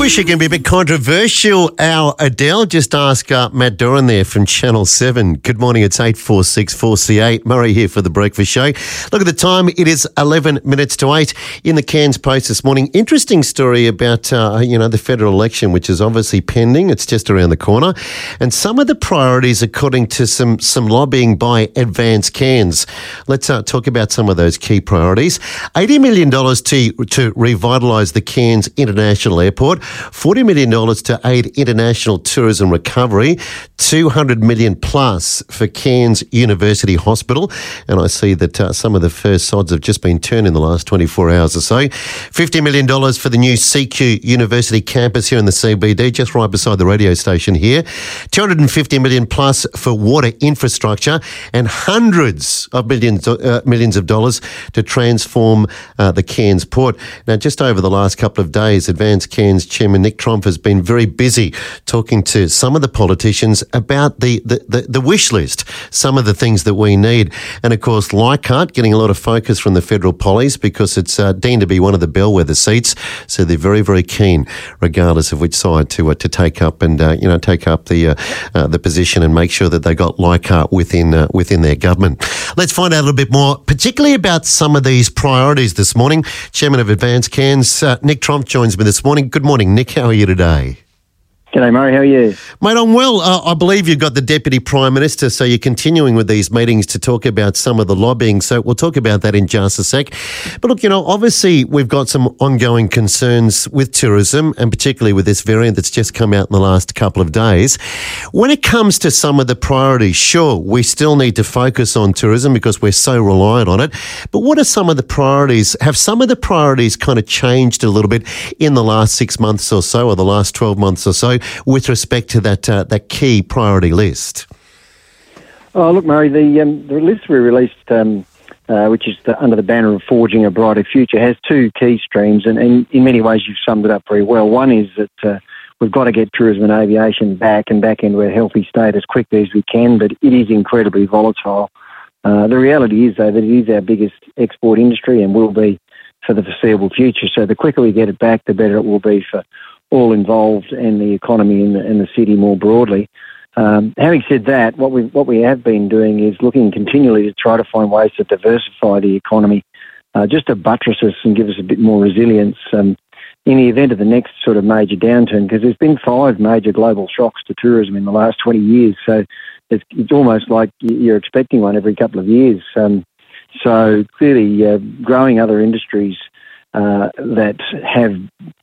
She can be a bit controversial. Our Adele, just ask Matt Doran there from Channel 7. Good morning, it's 8:46 4C8. Murray here for The Breakfast Show. Look at the time, it is 11 minutes to 8 in the Cairns Post this morning. Interesting story about, the federal election, which is obviously pending. It's just around the corner. And some of the priorities according to some lobbying by Advance Cairns. Let's talk about some of those key priorities. $80 million to revitalise the Cairns International Airport. $40 million to aid international tourism recovery, $200 million plus for Cairns University Hospital. And I see that some of the first sods have just been turned in the last 24 hours or so. $50 million for the new CQ University campus here in the CBD, just right beside the radio station here. $250 million plus for water infrastructure and hundreds of millions of dollars to transform the Cairns port. Now, just over the last couple of days, Advance Cairns Chairman Nick Tromp has been very busy talking to some of the politicians about the wish list, some of the things that we need. And of course, Leichhardt getting a lot of focus from the federal pollies because it's deemed to be one of the bellwether seats. So they're very, very keen, regardless of which side to take up and take up the position and make sure that they got Leichhardt within their government. Let's find out a little bit more, particularly about some of these priorities this morning. Chairman of Advance Cairns, Nick Tromp joins me this morning. Good morning, Nick. How are you today? G'day, Murray. How are you? Mate, I'm well. I believe you've got the Deputy Prime Minister, so you're continuing with these meetings to talk about some of the lobbying. So we'll talk about that in just a sec. But look, obviously we've got some ongoing concerns with tourism and particularly with this variant that's just come out in the last couple of days. When it comes to some of the priorities, sure, we still need to focus on tourism because we're so reliant on it. But what are some of the priorities? Have some of the priorities kind of changed a little bit in the last 6 months or so, or the last 12 months or so, with respect to that key priority list? Oh, look, Murray, the list we released, which is under the banner of Forging a Brighter Future, has two key streams, and in many ways you've summed it up very well. One is that we've got to get tourism and aviation back into a healthy state as quickly as we can, but it is incredibly volatile. The reality is, though, that it is our biggest export industry and will be for the foreseeable future. So the quicker we get it back, the better it will be for all involved and the economy in the city more broadly. Having said that, what we have been doing is looking continually to try to find ways to diversify the economy, just to buttress us and give us a bit more resilience in the event of the next sort of major downturn, because there's been 5 major global shocks to tourism in the last 20 years. So it's almost like you're expecting one every couple of years. So clearly growing other industries that have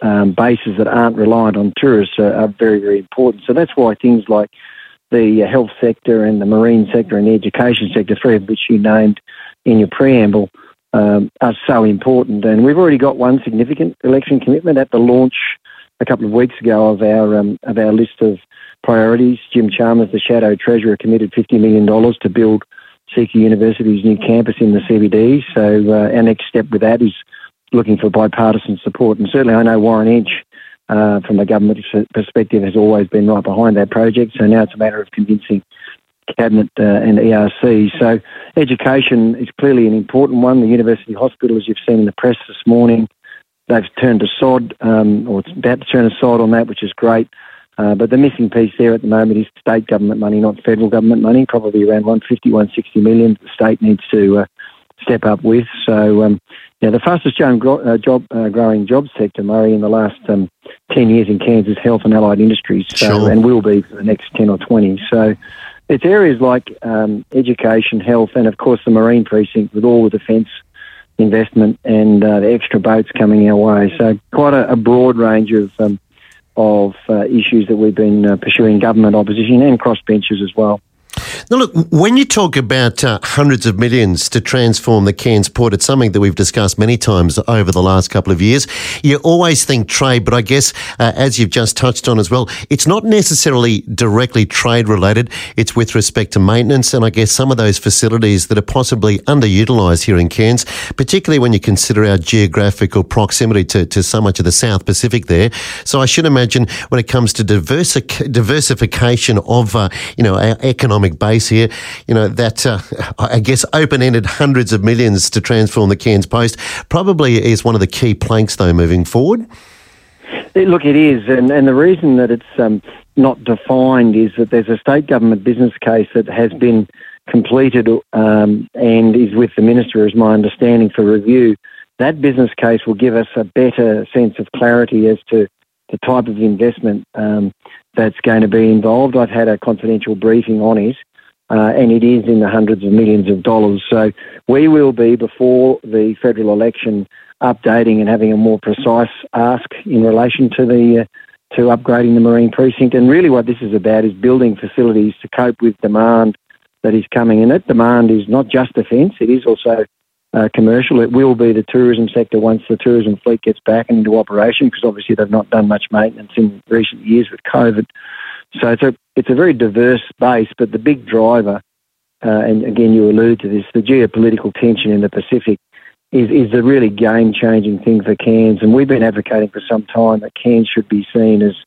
bases that aren't reliant on tourists are very, very important. So that's why things like the health sector and the marine sector and the education sector, 3 of which you named in your preamble, are so important. And we've already got one significant election commitment at the launch a couple of weeks ago of our list of priorities. Jim Chalmers, the Shadow Treasurer, committed $50 million to build CQ University's new campus in the CBD. So our next step with that is looking for bipartisan support. And certainly I know Warren Inch, from a government perspective, has always been right behind that project. So now it's a matter of convincing Cabinet and ERC. So education is clearly an important one. The University Hospital, as you've seen in the press this morning, they've turned a sod, or it's about to turn a sod on that, which is great. But the missing piece there at the moment is state government money, not federal government money, probably around $160 million the state needs to step up with. So, the fastest growing job sector, Murray, in the last 10 years in Cairns is health and allied industries, Sure. And will be for the next 10 or 20. So it's areas like education, health, and of course the marine precinct with all the defence investment and the extra boats coming our way. So quite a broad range of issues that we've been pursuing, government, opposition and crossbenchers as well. Now, look, when you talk about hundreds of millions to transform the Cairns port, it's something that we've discussed many times over the last couple of years. You always think trade, but I guess, as you've just touched on as well, it's not necessarily directly trade related. It's with respect to maintenance and I guess some of those facilities that are possibly underutilised here in Cairns, particularly when you consider our geographical proximity to so much of the South Pacific there. So I should imagine when it comes to diversification of, our economic base here, that I guess open-ended hundreds of millions to transform the Cairns Post probably is one of the key planks though moving forward. Look, it is, and the reason that it's not defined is that there's a state government business case that has been completed and is with the Minister, is my understanding, for review. That business case will give us a better sense of clarity as to the type of investment that's going to be involved. I've had a confidential briefing on it, and it is in the hundreds of millions of dollars. So we will be, before the federal election, updating and having a more precise ask in relation to to upgrading the Marine Precinct. And really what this is about is building facilities to cope with demand that is coming. And that demand is not just defence, it is also commercial. It will be the tourism sector once the tourism fleet gets back into operation, because obviously they've not done much maintenance in recent years with COVID. So it's a very diverse base, but the big driver, and again you alluded to this, the geopolitical tension in the Pacific is a really game-changing thing for Cairns. And we've been advocating for some time that Cairns should be seen as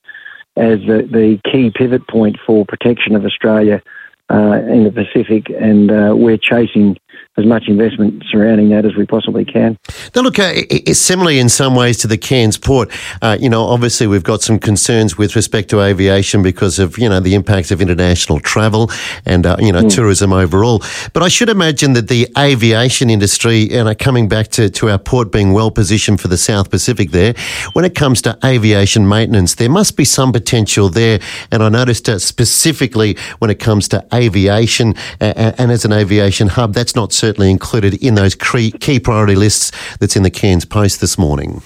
the key pivot point for protection of Australia in the Pacific, and we're chasing as much investment surrounding that as we possibly can. Now, look, it's similarly in some ways to the Cairns port. Obviously we've got some concerns with respect to aviation because of, the impacts of international travel and, tourism overall. But I should imagine that the aviation industry, coming back to our port being well positioned for the South Pacific there, when it comes to aviation maintenance, there must be some potential there. And I noticed specifically when it comes to aviation and as an aviation hub, that's not certainly included in those key priority lists that's in the Cairns Post this morning.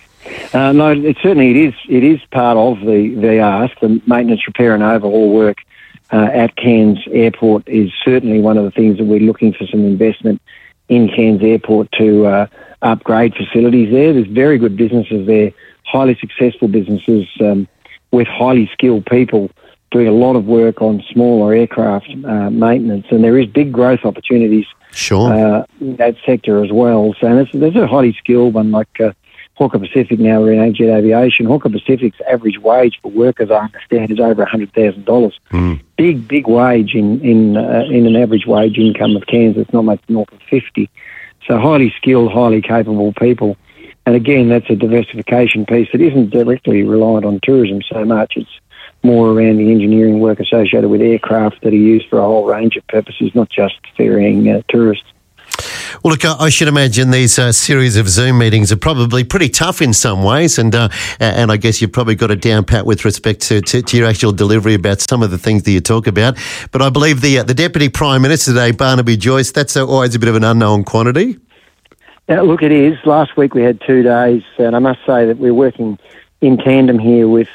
No, it is part of the ask. The maintenance, repair and overhaul work at Cairns Airport is certainly one of the things that we're looking for some investment in Cairns Airport to upgrade facilities there. There's very good businesses there, highly successful businesses with highly skilled people doing a lot of work on smaller aircraft maintenance, and there is big growth opportunities in that sector as well. So there's a highly skilled one like Hawker Pacific now in Jet Aviation. Hawker Pacific's average wage for workers, I understand, is over $100,000. Big wage in an average wage income of Cairns. It's not much north of 50. So highly skilled, highly capable people. And again, that's a diversification piece that isn't directly reliant on tourism so much. It's more around the engineering work associated with aircraft that are used for a whole range of purposes, not just ferrying tourists. Well, look, I should imagine these series of Zoom meetings are probably pretty tough in some ways, and I guess you've probably got a down pat with respect to your actual delivery about some of the things that you talk about. But I believe the Deputy Prime Minister today, Barnaby Joyce, that's always a bit of an unknown quantity. Look, it is. Last week we had 2 days, and I must say that we're working in tandem here with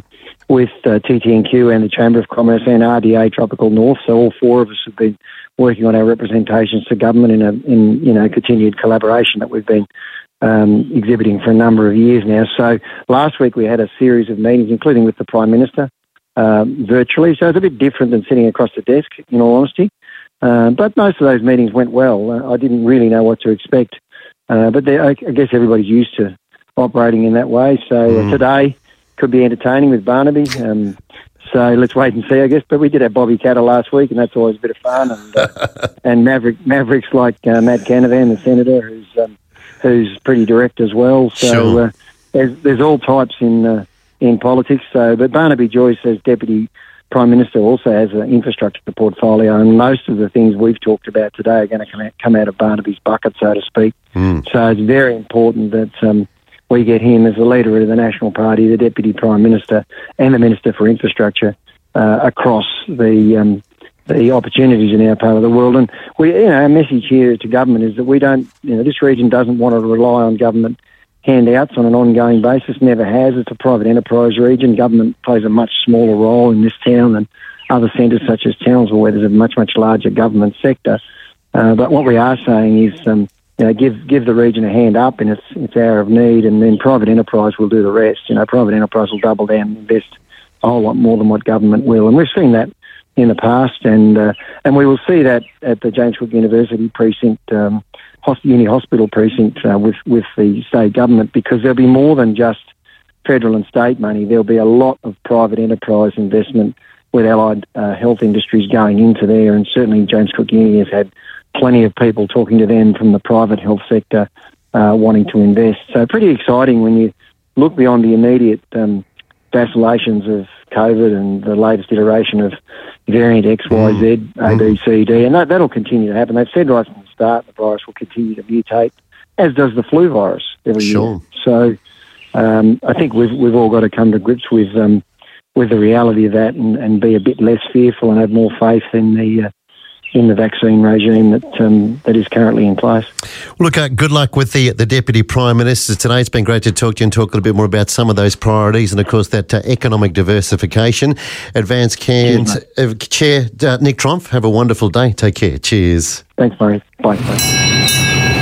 TTNQ and the Chamber of Commerce and RDA Tropical North. So all four of us have been working on our representations to government in continued collaboration that we've been exhibiting for a number of years now. So last week we had a series of meetings, including with the Prime Minister, virtually. So it's a bit different than sitting across the desk, in all honesty. But most of those meetings went well. I didn't really know what to expect. But I guess everybody's used to operating in that way. So today could be entertaining with Barnaby. So let's wait and see, I guess. But we did have Bobby Catter last week, and that's always a bit of fun. And Mavericks like Matt Canavan, the Senator, who's pretty direct as well. So there's all types in politics. So, but Barnaby Joyce, as Deputy Prime Minister, also has an infrastructure portfolio, and most of the things we've talked about today are going to come out of Barnaby's bucket, so to speak. So it's very important that we get him as the leader of the National Party, the Deputy Prime Minister, and the Minister for Infrastructure across the opportunities in our part of the world. And our message here to government is that we don't, this region doesn't want to rely on government handouts on an ongoing basis. Never has. It's a private enterprise region. Government plays a much smaller role in this town than other centres such as Townsville, where there's a much larger government sector. But what we are saying is, give the region a hand up in its hour of need, and then private enterprise will do the rest. Private enterprise will double down and invest a whole lot more than what government will, and we've seen that in the past, and we will see that at the James Cook University precinct, Uni Hospital precinct with the state government, because there'll be more than just federal and state money. There'll be a lot of private enterprise investment with allied health industries going into there, and certainly James Cook Uni has had plenty of people talking to them from the private health sector wanting to invest. So pretty exciting when you look beyond the immediate vacillations of COVID and the latest iteration of variant X, Y, Z, A, B, C, D, and that'll continue to happen. They've said right from the start the virus will continue to mutate, as does the flu virus every year. So I think we've all got to come to grips with the reality of that and be a bit less fearful and have more faith in the vaccine regime that is currently in place. Well, look, good luck with the Deputy Prime Minister today. It's been great to talk to you and talk a little bit more about some of those priorities and, of course, that economic diversification. Advance Chair Nick Tromp, have a wonderful day. Take care. Cheers. Thanks, Murray. Bye.